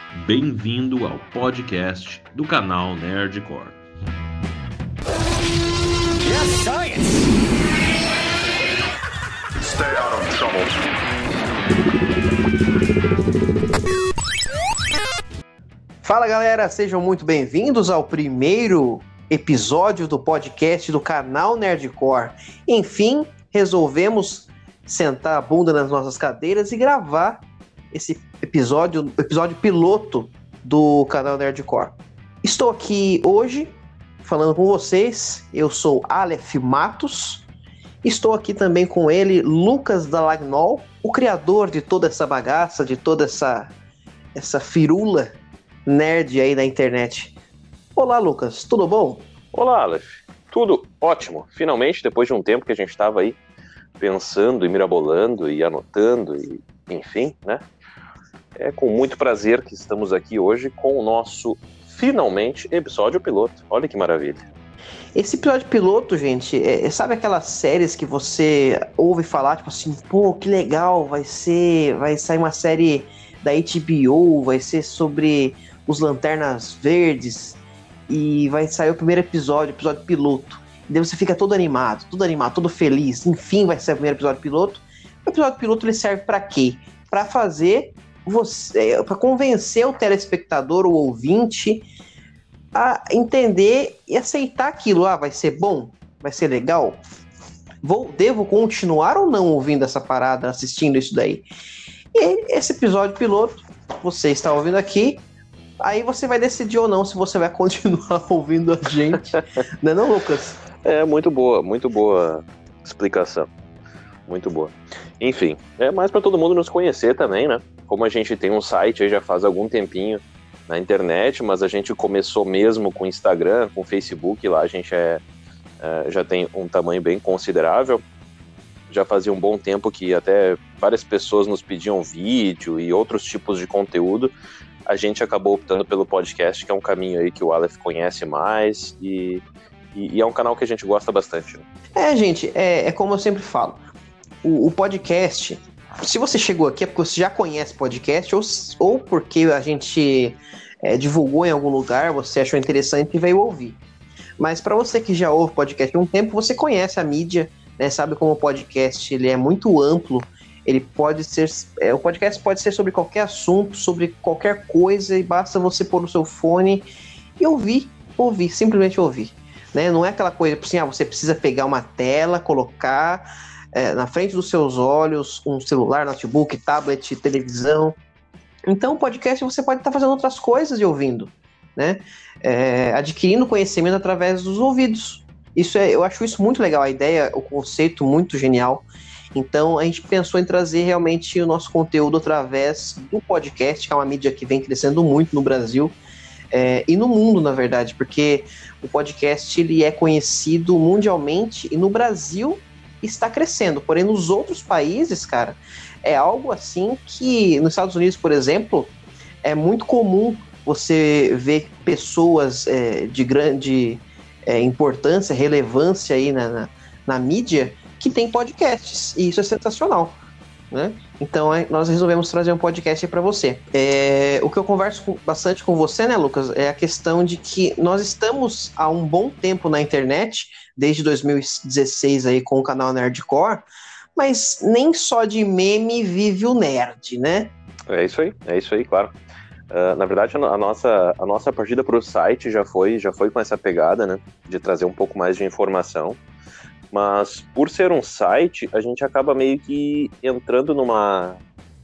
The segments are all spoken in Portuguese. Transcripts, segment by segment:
Bem-vindo ao podcast do canal Nerdcore. Yes, science! Stay out of trouble. Fala galera, sejam muito bem-vindos ao primeiro episódio do podcast do canal Nerdcore. Enfim, resolvemos sentar a bunda nas nossas cadeiras e gravar esse episódio piloto do canal Nerdcore. Estou aqui hoje falando com vocês, eu sou Aleph Matos, estou aqui também com ele, Lucas Dalagnol, o criador de toda essa bagaça, de toda essa firula nerd aí na internet. Olá, Lucas, tudo bom? Olá, Aleph. Tudo ótimo. Finalmente, depois de um tempo que a gente estava aí pensando e mirabolando e anotando e enfim, né? É com muito prazer que estamos aqui hoje com o nosso, finalmente, episódio piloto. Olha que maravilha. Esse episódio piloto, gente, sabe aquelas séries que você ouve falar, tipo assim, pô, que legal, vai sair uma série da HBO, vai ser sobre os Lanternas Verdes e vai sair o primeiro episódio piloto. E daí você fica todo animado, todo feliz. Enfim, vai ser o primeiro episódio piloto. O episódio piloto ele serve pra quê? Pra fazer você, para convencer o telespectador, o ouvinte, a entender e aceitar aquilo. Ah, vai ser bom? Vai ser legal? Devo continuar ou não ouvindo essa parada, assistindo isso daí? E esse episódio piloto, você está ouvindo aqui, aí você vai decidir ou não se você vai continuar ouvindo a gente. Não é não, Lucas? É muito boa explicação. Muito boa. Enfim, é mais para todo mundo nos conhecer também, né? Como a gente tem um site aí já faz algum tempinho na internet, mas a gente começou mesmo com Instagram, com Facebook, lá a gente já tem um tamanho bem considerável. Já fazia um bom tempo que até várias pessoas nos pediam vídeo e outros tipos de conteúdo. A gente acabou optando pelo podcast, que é um caminho aí que o Aleph conhece mais e é um canal que a gente gosta bastante. Né? Gente, é como eu sempre falo. O podcast, se você chegou aqui é porque você já conhece podcast ou porque a gente divulgou em algum lugar, você achou interessante e veio ouvir. Mas para você que já ouve podcast há um tempo, você conhece a mídia, né, sabe como o podcast ele é muito amplo. Ele pode ser, o podcast pode ser sobre qualquer assunto, sobre qualquer coisa, e basta você pôr no seu fone e ouvir, simplesmente ouvir. Né? Não é aquela coisa assim, você precisa pegar uma tela, colocar na frente dos seus olhos, um celular, notebook, tablet, televisão. Então o podcast você pode estar fazendo outras coisas e ouvindo, né? Adquirindo conhecimento através dos ouvidos. Eu acho isso muito legal, a ideia, o conceito muito genial. Então a gente pensou em trazer realmente o nosso conteúdo através do podcast, que é uma mídia que vem crescendo muito no Brasil e no mundo, na verdade, porque o podcast ele é conhecido mundialmente e no Brasil está crescendo, porém nos outros países, cara, é algo assim que nos Estados Unidos, por exemplo, é muito comum você ver pessoas de grande importância, relevância aí na mídia que tem podcasts, e isso é sensacional, né? Então nós resolvemos trazer um podcast para você. O que eu converso bastante com você, né, Lucas, é a questão de que nós estamos há um bom tempo na internet, desde 2016 aí com o canal Nerdcore, mas nem só de meme vive o nerd, né? É isso aí, claro. Na verdade, a nossa partida para o site já foi com essa pegada, né, de trazer um pouco mais de informação. Mas por ser um site, a gente acaba meio que entrando numa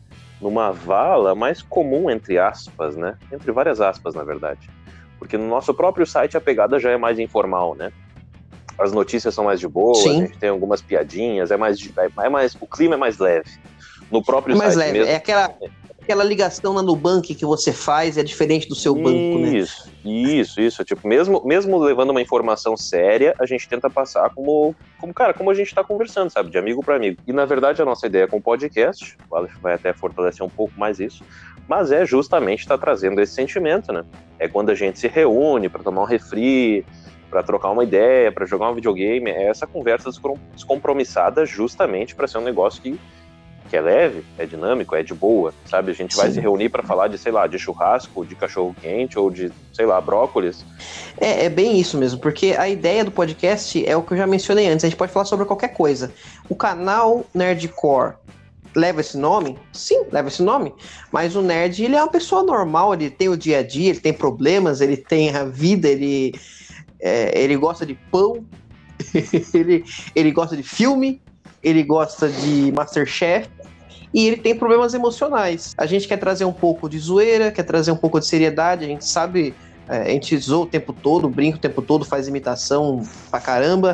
vala mais comum, entre aspas, né? Entre várias aspas, na verdade. Porque no nosso próprio site a pegada já é mais informal, né? As notícias são mais de boa, Sim. A gente tem algumas piadinhas, o clima é mais leve. No próprio mais site leve. mesmo. É aquela ligação na Nubank que você faz é diferente do seu banco, né? Isso. Tipo, mesmo levando uma informação séria, a gente tenta passar como a gente tá conversando, sabe? De amigo para amigo. E, na verdade, a nossa ideia com o podcast, o Aleph vai até fortalecer um pouco mais isso, mas é justamente estar trazendo esse sentimento, né? É quando a gente se reúne para tomar um refri, para trocar uma ideia, para jogar um videogame, é essa conversa descompromissada justamente para ser um negócio que que é leve, é dinâmico, é de boa, sabe? A gente vai se reunir para falar de, sei lá, de churrasco, de cachorro-quente ou de, sei lá, brócolis. É bem isso mesmo, porque a ideia do podcast é o que eu já mencionei antes, a gente pode falar sobre qualquer coisa. O canal Nerdcore leva esse nome? Sim, leva esse nome, mas o nerd, ele é uma pessoa normal, ele tem o dia a dia, ele tem problemas, ele tem a vida, ele gosta de pão, ele gosta de filme, ele gosta de MasterChef, e ele tem problemas emocionais. A gente quer trazer um pouco de zoeira, quer trazer um pouco de seriedade, a gente sabe, a gente zoa o tempo todo, brinca o tempo todo, faz imitação pra caramba,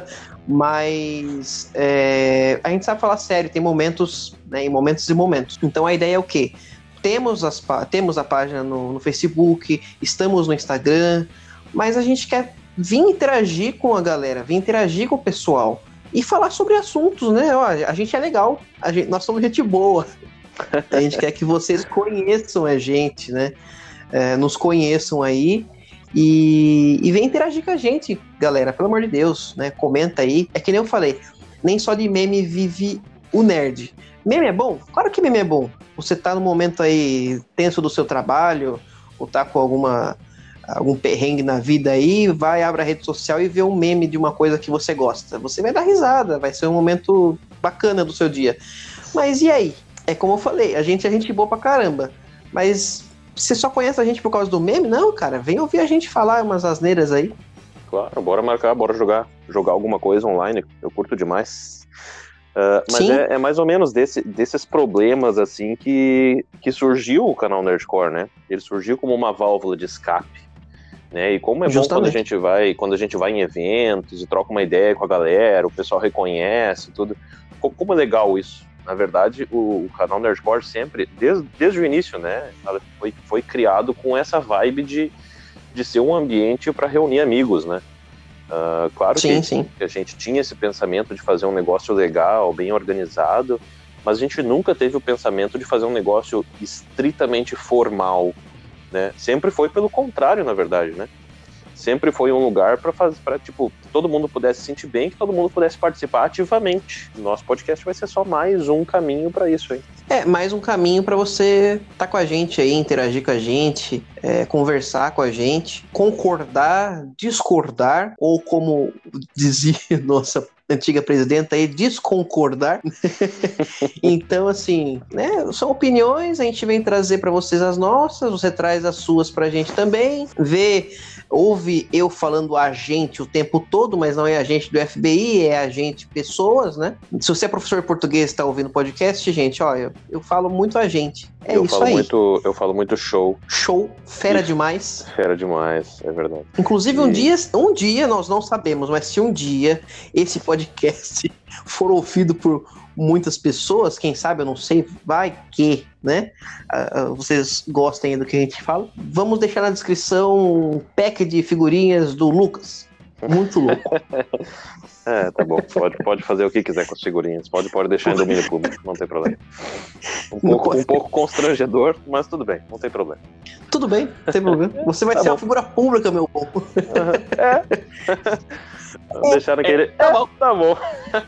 mas a gente sabe falar sério, tem momentos, né, em momentos e momentos. Então a ideia é o quê? Temos a página no Facebook, estamos no Instagram, mas a gente quer vir interagir com a galera, vir interagir com o pessoal e falar sobre assuntos, né? Ó, a gente é legal, nós somos gente boa. A gente quer que vocês conheçam a gente, né? Nos conheçam aí e vem interagir com a gente, galera, pelo amor de Deus, né? Comenta aí. É que nem eu falei, nem só de meme vive o nerd. Meme é bom? Claro que meme é bom. Você tá no momento aí tenso do seu trabalho, ou tá com algum perrengue na vida aí, abre a rede social e vê um meme de uma coisa que você gosta. Você vai dar risada, vai ser um momento bacana do seu dia. Mas e aí? É como eu falei, a gente é gente boa pra caramba. Mas você só conhece a gente por causa do meme? Não, cara, vem ouvir a gente falar umas asneiras aí. Claro, bora marcar, bora jogar alguma coisa online, eu curto demais. Mas é mais ou menos desses problemas assim que surgiu o canal Nerdcore, né? Ele surgiu como uma válvula de escape, né? E como é bom quando a gente vai em eventos e troca uma ideia com a galera, o pessoal reconhece tudo. Como é legal isso. Na verdade, o canal Nerdcore sempre, desde o início, né? Foi criado com essa vibe de ser um ambiente para reunir amigos, né? Claro que a gente tinha esse pensamento de fazer um negócio legal, bem organizado, mas a gente nunca teve o pensamento de fazer um negócio estritamente formal, né? Sempre foi pelo contrário, na verdade, né? Sempre foi um lugar para tipo, todo mundo pudesse se sentir bem, que todo mundo pudesse participar ativamente. Nosso podcast vai ser só mais um caminho para isso, hein? Mais um caminho para você estar com a gente aí, interagir com a gente, conversar com a gente, concordar, discordar, ou como dizia nossa antiga presidenta aí, desconcordar. Então, assim, né, são opiniões, a gente vem trazer para vocês as nossas, você traz as suas pra gente também, ouve eu falando a gente o tempo todo, mas não é a gente do FBI, é a gente pessoas, né? Se você é professor de português e tá ouvindo podcast, gente, ó, eu falo muito a gente. Eu falo muito show. Show, fera demais. Fera demais, é verdade. Inclusive, um dia nós não sabemos, mas se um dia esse podcast for ouvido por muitas pessoas, quem sabe, eu não sei, vai que, né, vocês gostem do que a gente fala, vamos deixar na descrição um pack de figurinhas do Lucas. Muito louco. Tá bom, pode fazer o que quiser com as figurinhas, pode deixar em domínio público, não tem problema. Um pouco constrangedor, mas tudo bem, não tem problema. Tudo bem, não tem problema. Você vai ser uma figura pública, meu povo. Deixar naquele... Tá bom.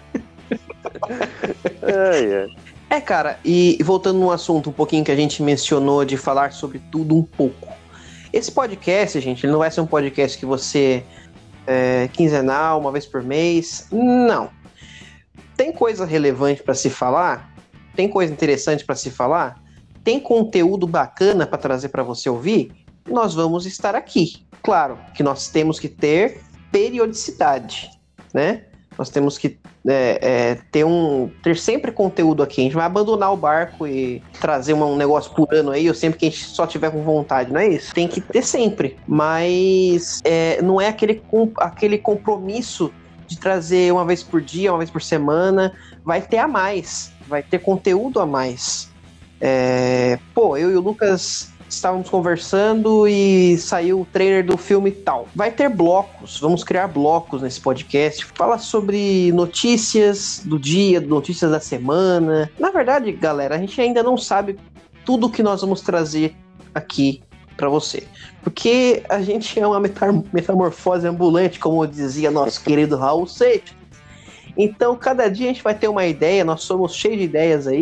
Cara, e voltando num assunto um pouquinho que a gente mencionou de falar sobre tudo um pouco. Esse podcast, gente, ele não vai ser um podcast que você quinzenal, uma vez por mês. Não. Tem coisa relevante para se falar, tem coisa interessante para se falar, tem conteúdo bacana para trazer para você ouvir, nós vamos estar aqui. Claro que nós temos que ter periodicidade, né? Nós temos que ter sempre conteúdo aqui. A gente vai abandonar o barco e trazer um negócio por ano aí, ou sempre que a gente só tiver com vontade, não é isso? Tem que ter sempre. Mas não é aquele compromisso de trazer uma vez por dia, uma vez por semana. Vai ter a mais. Vai ter conteúdo a mais. Eu e o Lucas estávamos conversando e saiu o trailer do filme tal. Vai ter blocos, vamos criar blocos nesse podcast. Fala sobre notícias do dia, notícias da semana. Na verdade, galera, a gente ainda não sabe tudo que nós vamos trazer aqui para você. Porque a gente é uma metamorfose ambulante, como dizia nosso querido Raul Seixas. Então, cada dia a gente vai ter uma ideia, nós somos cheios de ideias aí.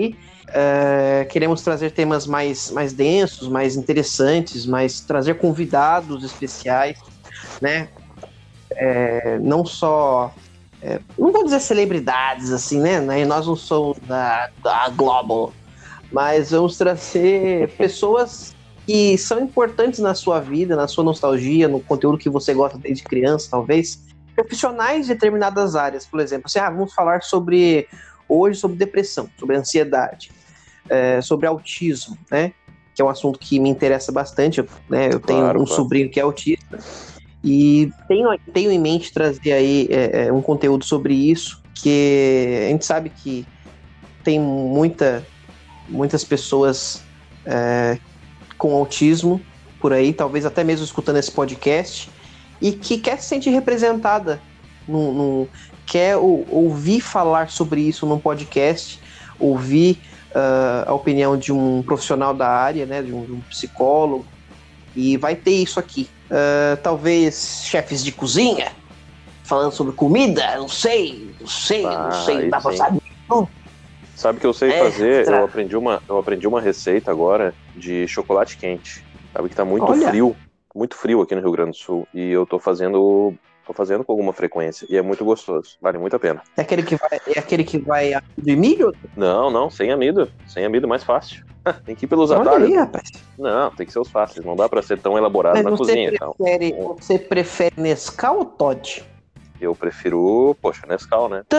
Queremos trazer temas mais densos, mais interessantes, trazer convidados especiais, né? Não só... não vou dizer celebridades, assim, né? Nós não somos da Global, mas vamos trazer pessoas que são importantes na sua vida, na sua nostalgia, no conteúdo que você gosta desde criança, talvez. Profissionais de determinadas áreas, por exemplo. Assim, vamos falar hoje sobre depressão, sobre ansiedade, sobre autismo, né? Que é um assunto que me interessa bastante, né? Eu tenho um sobrinho que é autista e tenho em mente trazer aí um conteúdo sobre isso, que a gente sabe que tem muitas pessoas com autismo por aí, talvez até mesmo escutando esse podcast, e que quer se sentir representada, quer ouvir falar sobre isso num podcast, ouvir a opinião de um profissional da área, né, de um psicólogo, e vai ter isso aqui. Talvez chefes de cozinha, falando sobre comida, não sei, não dá pra saber. Sabe o que eu sei fazer? Eu aprendi uma receita agora de chocolate quente. Sabe que tá muito frio aqui no Rio Grande do Sul, e eu tô fazendo com alguma frequência, e é muito gostoso, vale muito a pena. É aquele que vai de milho? Não, sem amido, mais fácil. Tem que ir pelos atalhos. Aí, rapaz. Não, tem que ser os fáceis, não dá pra ser tão elaborado na cozinha. Você prefere Nescau ou Toddy? Eu prefiro, Nescau, né?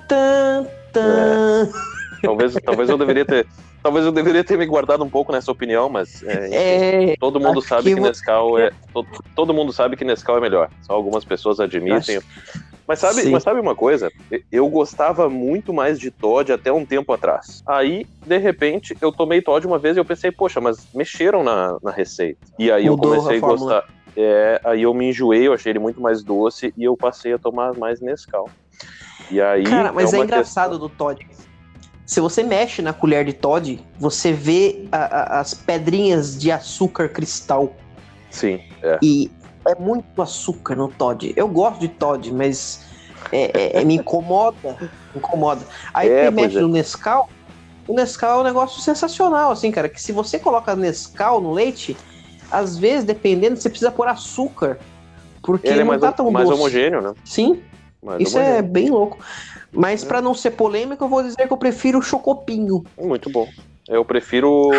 Talvez eu deveria ter me guardado um pouco nessa opinião, mas todo mundo sabe que Nescau todo mundo sabe que Nescau é melhor. Só algumas pessoas admitem. Mas sabe uma coisa? Eu gostava muito mais de Toddy até um tempo atrás. Aí, de repente, eu tomei Toddy uma vez e eu pensei, mas mexeram na receita. E aí eu comecei a gostar. Aí eu me enjoei, eu achei ele muito mais doce e eu passei a tomar mais Nescau. E aí, cara, mas é engraçado do Toddy. Se você mexe na colher de Toddy, você vê as pedrinhas de açúcar cristal. Sim, E é muito açúcar no Toddy. Eu gosto de Toddy, mas me incomoda. Aí você mexe no Nescau. O Nescau é um negócio sensacional, assim, cara. Que se você coloca Nescau no leite, às vezes, dependendo, você precisa pôr açúcar. Porque ele não tá tão mais doce. Homogêneo, né? Sim, isso é bem louco. Mas pra não ser polêmico, eu vou dizer que eu prefiro o Chocopinho. Muito bom. Eu prefiro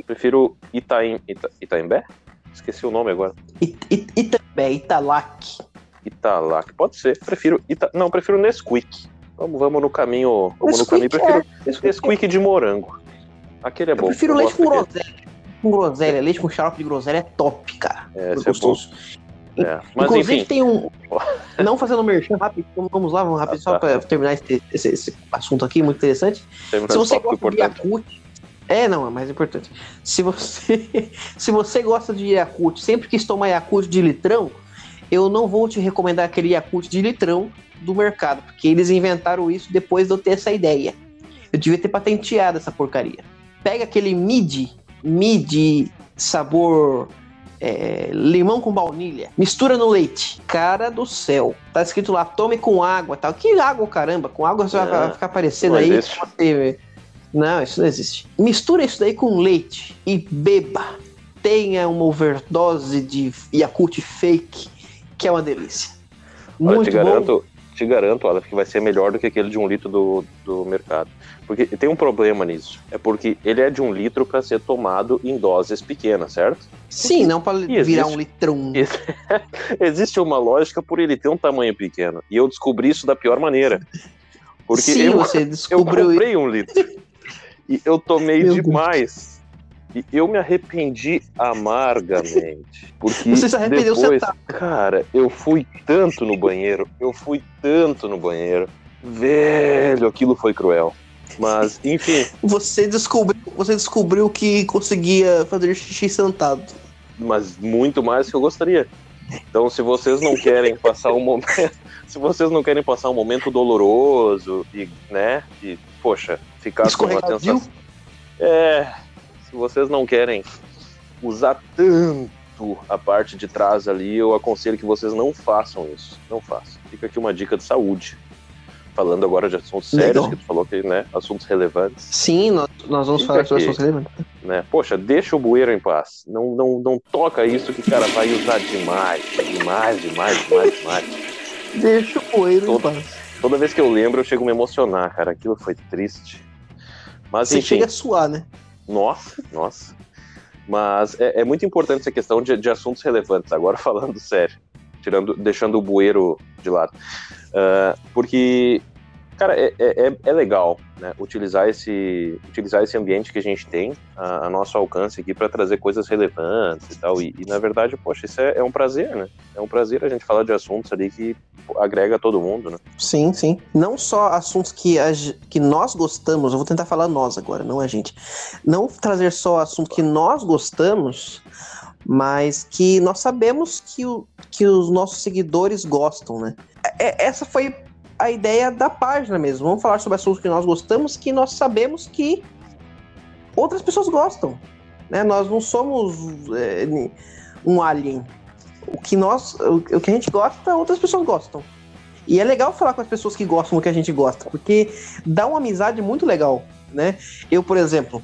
Itaimbé? Esqueci o nome agora. Italac. Italac, pode ser. Prefiro Nesquik. Vamos no caminho. Prefiro Nesquik de morango. Aquele é bom. Eu prefiro leite com groselha. groselha, leite com xarope de groselha é top, cara. É gostoso. Mas inclusive enfim. Tem um... Não fazendo merchan rápido, vamos lá, só para terminar esse assunto aqui, muito interessante. Se você gosta de Yakult... não, é mais importante. Se você gosta de Yakult, sempre quis tomar Yakult de litrão, eu não vou te recomendar aquele Yakult de litrão do mercado, porque eles inventaram isso depois de eu ter essa ideia. Eu devia ter patenteado essa porcaria. Pega aquele midi sabor limão com baunilha, mistura no leite. Cara do céu. Tá escrito lá, tome com água, tal. Que água, caramba? Com água você vai ficar aparecendo aí. Não, isso não existe. Mistura isso daí com leite e beba. Tenha uma overdose de Yakult fake, que é uma delícia. Muito bom. Te garanto, Aleph, que vai ser melhor do que aquele de 1 litro do mercado. Porque tem um problema nisso. É porque ele é de 1 litro para ser tomado em doses pequenas, certo? Sim, não para virar 1 litrão. Existe uma lógica por ele ter um tamanho pequeno. E eu descobri isso da pior maneira. Porque sim, você descobriu. Eu comprei 1 litro. E eu tomei demais. E eu me arrependi amargamente. Porque você se arrependeu sentado. Cara, eu fui tanto no banheiro. Velho, aquilo foi cruel. Mas, enfim. Você descobriu que conseguia fazer xixi sentado. Mas muito mais do que eu gostaria. Então, se vocês não querem passar um momento doloroso e, né, e, poxa, ficar com uma sensação... Se vocês não querem usar tanto a parte de trás ali, eu aconselho que vocês não façam isso. Não façam. Fica aqui uma dica de saúde. falando agora de assuntos sérios, que tu falou que, né, assuntos relevantes. Sim, nós vamos falar sobre assuntos relevantes. Né? Poxa, deixa o bueiro em paz. Não toca isso que, cara, vai usar demais. Deixa o bueiro em paz. Toda vez que eu lembro, eu chego a me emocionar, cara. Aquilo foi triste. Mas, você enfim, chega a suar, né? Nossa. Mas é muito importante essa questão de assuntos relevantes. Agora falando sério. Deixando o bueiro de lado. Porque, cara, é legal, né, utilizar esse ambiente que a gente tem a nosso alcance aqui para trazer coisas relevantes e tal. E, na verdade, poxa, isso é um prazer, né? É um prazer a gente falar de assuntos ali que agrega todo mundo, né? Sim. Não só assuntos que nós gostamos, eu vou tentar falar nós agora, não a gente. Não trazer só assunto que nós gostamos, mas que nós sabemos que os nossos seguidores gostam, né? Essa foi a ideia da página mesmo. Vamos falar sobre assuntos que nós gostamos, que nós sabemos que outras pessoas gostam, né? Nós não somos um alien. O que a gente gosta, outras pessoas gostam. E é legal falar com as pessoas que gostam do que a gente gosta, porque dá uma amizade muito legal, né? Eu, por exemplo,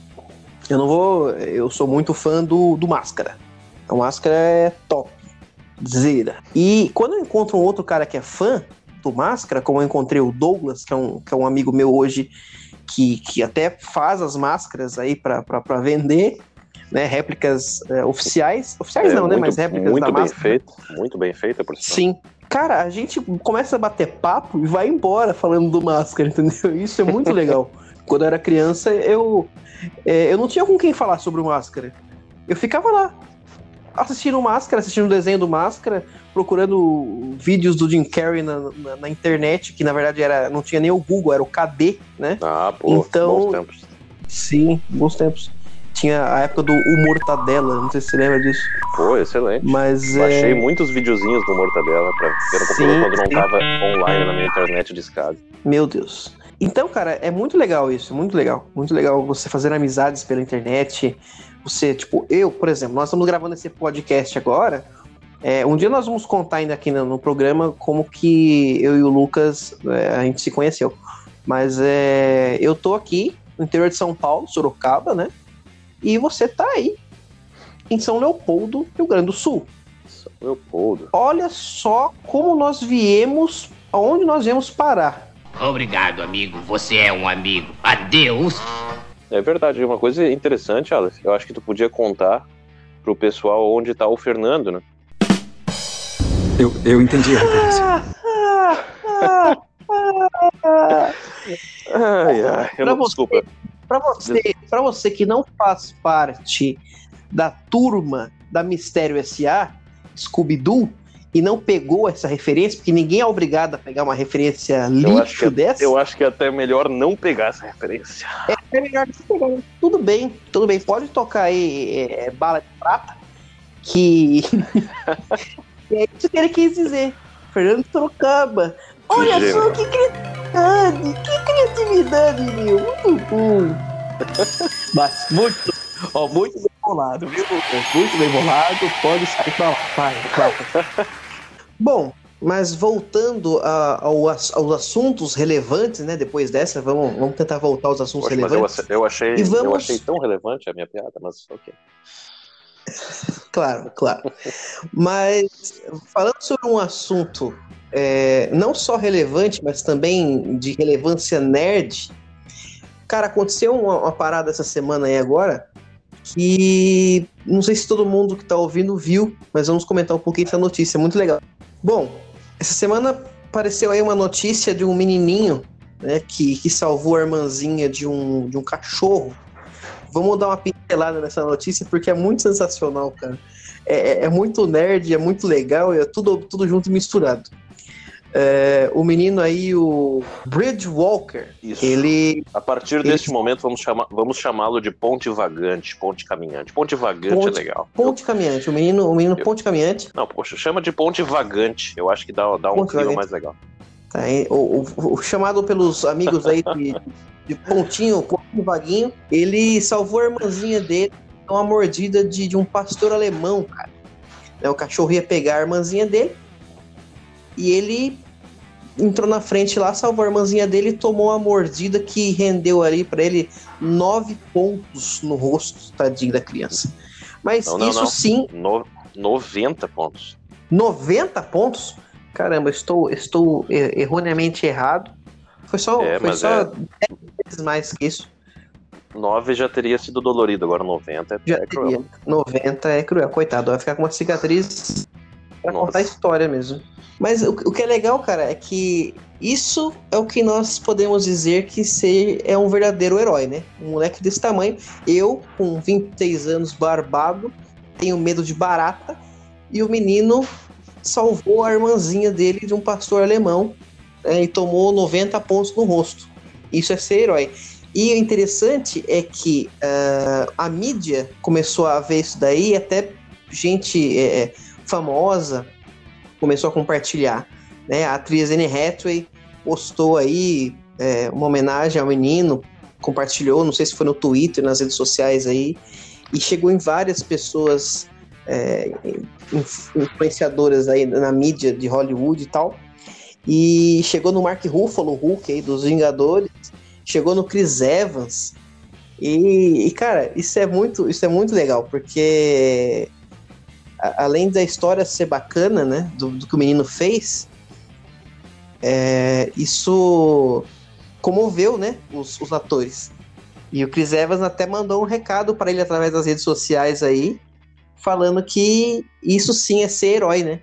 eu sou muito fã do Máscara. A Máscara é top, zera. E quando eu encontro um outro cara que é fã do Máscara, como eu encontrei o Douglas, que é um amigo meu hoje, que até faz as máscaras aí pra vender, né, réplicas oficiais não, né, mas réplicas muito da bem Máscara. Muito bem feita, por sinal. Sim. Cara, a gente começa a bater papo e vai embora falando do Máscara, entendeu? Isso é muito legal. Quando eu era criança, eu não tinha com quem falar sobre o Máscara. Eu ficava lá, assistindo o desenho do Máscara, procurando vídeos do Jim Carrey na internet, que na verdade não tinha nem o Google, era o KD, né? Então, bons tempos. Sim, bons tempos. Tinha a época do Mortadela, não sei se você lembra disso. Pô, excelente. Mas baixei muitos videozinhos do Mortadela pra ver no computador quando não tava online na minha internet de escada. Meu Deus. Então, cara, é muito legal isso, muito legal. Muito legal você fazer amizades pela internet. Você, eu, por exemplo, nós estamos gravando esse podcast agora. Um dia nós vamos contar ainda aqui no programa como que eu e o Lucas, a gente se conheceu. Mas eu tô aqui no interior de São Paulo, Sorocaba, né? E você tá aí, em São Leopoldo, Rio Grande do Sul. São Leopoldo. Olha só como nós viemos, aonde nós viemos parar. Obrigado, amigo. Você é um amigo. Adeus. É verdade. Uma coisa interessante, Aleph, eu acho que tu podia contar pro pessoal onde tá o Fernando, né? Eu entendi a referência. Desculpa. Pra você que não faz parte da turma da Mistério S.A., Scooby-Doo, e não pegou essa referência, porque ninguém é obrigado a pegar uma referência lixo dessa. Eu acho que é até melhor não pegar essa referência. É melhor não pegar. Tudo bem. Pode tocar aí Bala de Prata, que é isso que ele quis dizer. Fernando Sorocaba. Olha só que criatividade, meu. Muito bom. Mas muito bem bolado, viu? Muito bem bolado. Pode sair pra lá. Vai. Bom, mas voltando aos assuntos relevantes, né? Depois dessa, vamos tentar voltar aos assuntos relevantes. Mas eu achei tão relevante a minha piada, mas ok. Claro. Mas falando sobre um assunto não só relevante, mas também de relevância nerd, cara, aconteceu uma parada essa semana aí agora que não sei se todo mundo que tá ouvindo viu, mas vamos comentar um pouquinho dessa notícia, muito legal. Bom, essa semana apareceu aí uma notícia de um menininho, né, que salvou a irmãzinha de um cachorro. Vamos dar uma pincelada nessa notícia porque é muito sensacional, cara. É muito nerd, é muito legal, é tudo junto e misturado. O menino aí, o Bridgewalker, Isso. ele... A partir deste momento, vamos chamá-lo de ponte vagante, ponte caminhante. Ponte vagante é legal. Ponte caminhante, o menino ponte caminhante. Não, poxa, chama de ponte vagante. Eu acho que dá um clima mais legal. Tá, o chamado pelos amigos aí de pontinho vaguinho, ele salvou a irmãzinha dele de uma mordida de um pastor alemão, cara. O cachorro ia pegar a irmãzinha dele e ele entrou na frente lá, salvou a irmãzinha dele e tomou uma mordida que rendeu ali pra ele 9 pontos no rosto, tadinho da criança. Mas não. Sim... 90 pontos. 90 pontos? Caramba, estou erroneamente errado. Foi só 10 vezes mais que isso. 9 já teria sido dolorido, agora 90 é cruel. 90 é cruel, coitado, vai ficar com uma cicatriz pra contar a história mesmo. Mas o que é legal, cara, é que isso é o que nós podemos dizer que é um verdadeiro herói, né? Um moleque desse tamanho, eu, com 26 anos, barbado, tenho medo de barata, e o menino salvou a irmãzinha dele de um pastor alemão, e tomou 90 pontos no rosto. Isso é ser herói. E o interessante é que a mídia começou a ver isso daí, até gente famosa começou a compartilhar, né? A atriz Anne Hathaway postou aí uma homenagem ao menino, compartilhou, não sei se foi no Twitter, nas redes sociais aí, e chegou em várias pessoas influenciadoras aí na mídia de Hollywood e tal, e chegou no Mark Ruffalo, o Hulk aí dos Vingadores, chegou no Chris Evans, e cara, isso é muito legal, porque além da história ser bacana, né, do que o menino fez, isso comoveu, né, os atores. E o Chris Evans até mandou um recado para ele através das redes sociais aí, falando que isso sim é ser herói, né?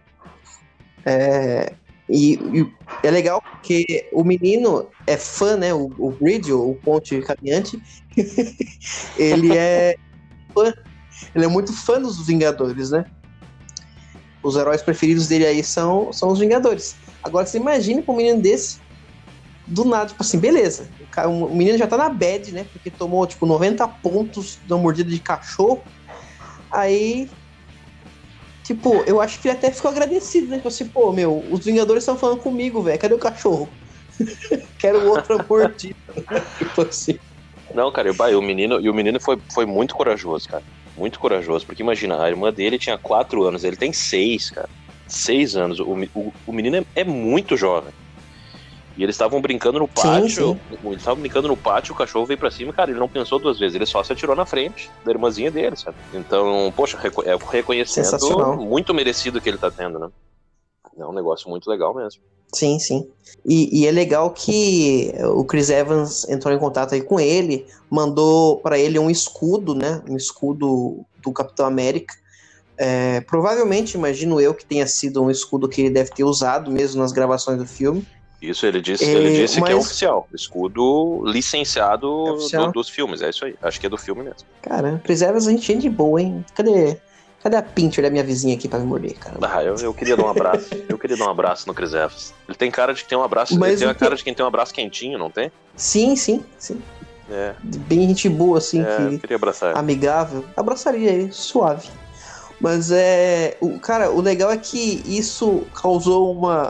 E é legal porque o menino é fã, né? O Bridge, o Ponte Caminhante, ele é fã, ele é muito fã dos Vingadores, né? Os heróis preferidos dele aí são os Vingadores. Agora, você imagina com um menino desse, do nada, tipo assim, beleza. O menino já tá na bad, né? Porque tomou, tipo, 90 pontos de uma mordida de cachorro. Aí, tipo, eu acho que ele até ficou agradecido, né? Tipo assim, pô, os Vingadores estão falando comigo, velho. Cadê o cachorro? Quero outra mordida. Tipo assim. Não, cara, o menino foi muito corajoso, cara. Muito corajoso, porque imagina, a irmã dele tinha 4 anos, ele tem 6, cara. 6 anos. O menino é muito jovem. E eles estavam brincando no pátio. Sim. Eles estavam brincando no pátio, o cachorro veio pra cima, cara, ele não pensou 2 vezes, ele só se atirou na frente da irmãzinha dele, sabe? Então, poxa, é um reconhecimento muito merecido que ele tá tendo, né? É um negócio muito legal mesmo. Sim, sim. E é legal que o Chris Evans entrou em contato aí com ele, mandou pra ele um escudo, né? Um escudo do Capitão América. Provavelmente, imagino eu, que tenha sido um escudo que ele deve ter usado mesmo nas gravações do filme. Isso, ele disse que é oficial. Escudo licenciado dos filmes, é isso aí. Acho que é do filme mesmo. Cara, Chris Evans, a gente é de boa, hein? Cadê a Pinter da minha vizinha aqui pra me morder, cara? Eu queria dar um abraço. Eu queria dar um abraço no Chris Evans. Ele tem cara de que tem um abraço. Ele tem a cara de quem tem um abraço quentinho, não tem? Sim. Bem gente boa, assim, eu queria abraçar ele. Amigável. Abraçaria ele, suave. Mas o legal é que isso causou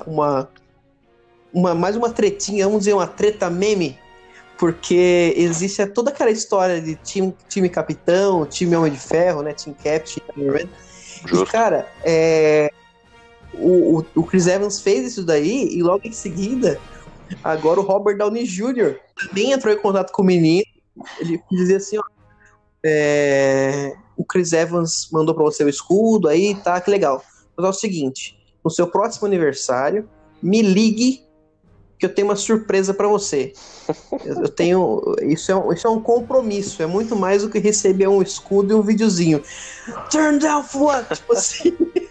mais uma tretinha, vamos dizer, uma treta meme, porque existe toda aquela história de time capitão, time Homem de Ferro, né, Team Cap, Team Iron Man. E, cara, o Chris Evans fez isso daí, e logo em seguida, agora o Robert Downey Jr. também entrou em contato com o menino, ele dizia assim, ó, o Chris Evans mandou pra você o escudo, aí tá, que legal. Mas é o seguinte, no seu próximo aniversário, me ligue que eu tenho uma surpresa pra você. Eu tenho... Isso é um compromisso. É muito mais do que receber um escudo e um videozinho. Turn down for what? Tipo assim.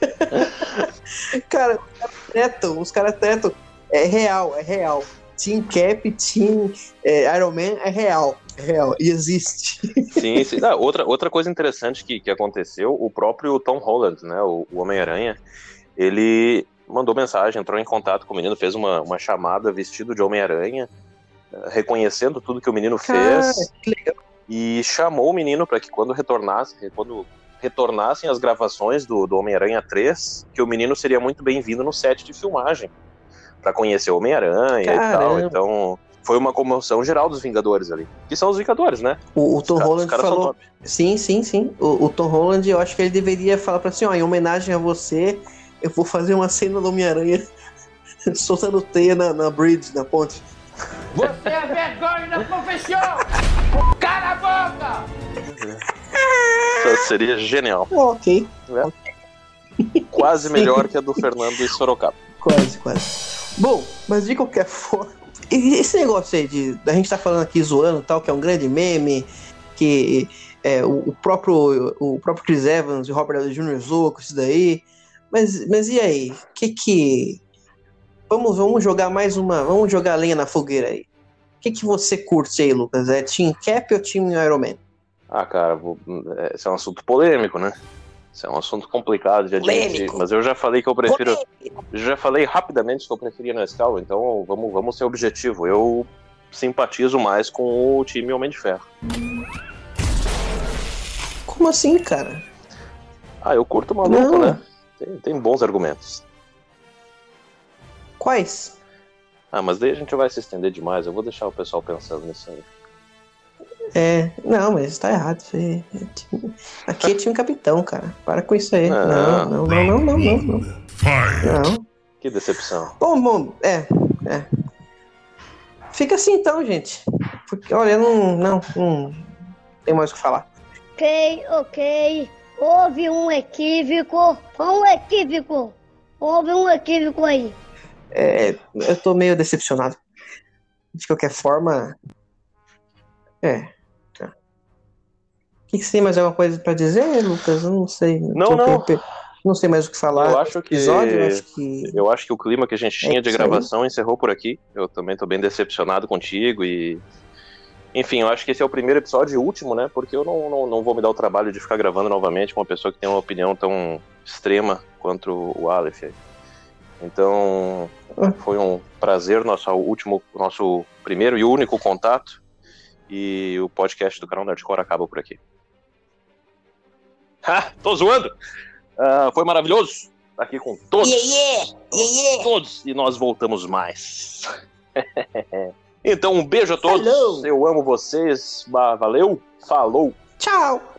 Cara, os caras tretam. É real. Team Cap, Team Iron Man é real. E existe. Sim. Outra coisa interessante que aconteceu, o próprio Tom Holland, né, o Homem-Aranha, ele mandou mensagem, entrou em contato com o menino, fez uma chamada vestido de Homem-Aranha, reconhecendo tudo que o menino fez, e chamou o menino para que quando retornassem as gravações do Homem-Aranha 3, que o menino seria muito bem-vindo no set de filmagem, para conhecer o Homem-Aranha e tal. Então, foi uma comoção geral dos Vingadores ali. Que são os Vingadores, né? O Tom Holland falou... Sim. O Tom Holland, eu acho que ele deveria falar pra assim, ó, em homenagem a você, eu vou fazer uma cena do Homem-Aranha soltando teia na bridge, na ponte. Você é vergonha da profissão! Cala a boca! Isso seria genial. Ok. Quase melhor que a do Fernando em Sorocaba. Quase. Bom, mas de qualquer forma, esse negócio aí da gente tá falando aqui zoando tal, que é um grande meme, que o próprio Chris Evans e o Robert Downey Jr. zoam com isso daí. Mas e aí? Vamos jogar mais uma. Vamos jogar lenha na fogueira aí. O que você curte aí, Lucas? É Team Cap ou Team Iron Man? Ah, cara, esse é um assunto polêmico, né? Esse é um assunto complicado de admitir, mas eu já falei que eu prefiro. Já falei rapidamente que eu preferia Nescau, então vamos ser objetivo. Eu simpatizo mais com o time Homem de Ferro. Como assim, cara? Ah, eu curto o maluco, né? Tem bons argumentos. Quais? Ah, mas daí a gente vai se estender demais. Eu vou deixar o pessoal pensando nisso aí. Não, mas tá errado. Aqui é time capitão, cara. Para com isso aí. Não. Que decepção. Bom, fica assim então, gente. Porque, olha, não tem mais o que falar. Ok. Houve um equívoco. Houve um equívoco aí. Eu tô meio decepcionado. De qualquer forma. O que você tem mais alguma coisa pra dizer, Lucas? Eu não sei. Não sei mais o que falar. Eu acho que o clima que a gente tinha de gravação encerrou por aqui. Eu também tô bem decepcionado contigo e... Enfim, eu acho que esse é o primeiro episódio e último, né? Porque eu não vou me dar o trabalho de ficar gravando novamente com uma pessoa que tem uma opinião tão extrema quanto o Aleph. Então, foi um prazer, nosso primeiro e único contato. E o podcast do canal Nerdcore acaba por aqui. Tô zoando! Foi maravilhoso estar aqui com todos. Todos. E nós voltamos mais. Então, um beijo a todos. Hello. Eu amo vocês. Valeu. Falou. Tchau.